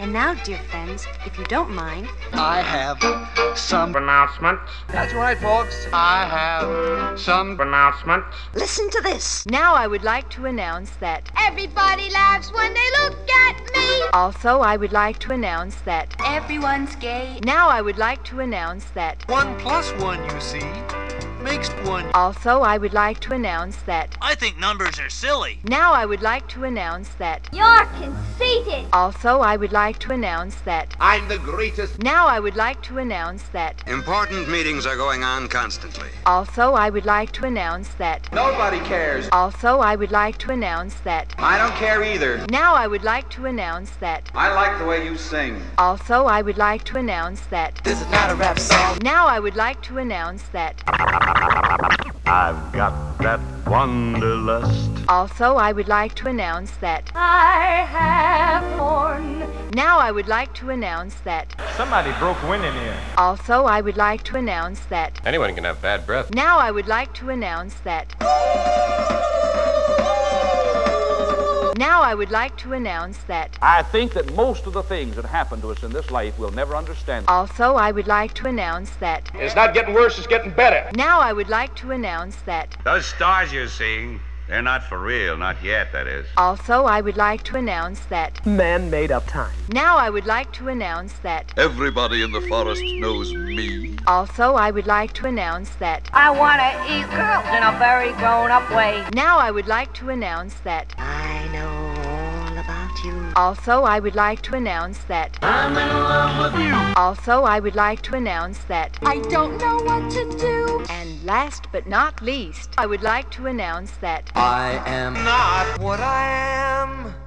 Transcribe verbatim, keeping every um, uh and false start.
And now, dear friends, if you don't mind, I have some announcements. That's right, folks. I have some announcements. listen to this. Now I would like to announce that Everybody laughs when they look at me. also I would like to announce that Everyone's gay. now I would like to announce that One plus one, you see, makes one. also I would like to announce that I think numbers are silly. now I would like to announce that You're conceited. also I would like to announce that I'm the greatest. now I would like to announce that Important meetings are going on constantly. also I would like to announce that Nobody cares. also I would like to announce that I don't care either. now I would like to announce that I like the way you sing. also I would like to announce that This is not a rap song. now I would like to announce that I've got that wanderlust. also I would like to announce that I have horn. now I would like to announce that Somebody broke wind in here. also I would like to announce that Anyone can have bad breath. now I would like to announce that now I would like to announce that I think that most of the things that happen to us in this life we'll never understand. also I would like to announce that It's not getting worse, it's getting better. now I would like to announce that Those stars you're seeing, they're not for real, not yet, that is. also I would like to announce that Man-made up time. now I would like to announce that Everybody in the forest knows me. also I would like to announce that I want to eat girls in a very grown-up way. now I would like to announce that I know all about you. also I would like to announce that I'm in love with you. also I would like to announce that I don't know what to do. and last but not least I would like to announce that I am Not what I am.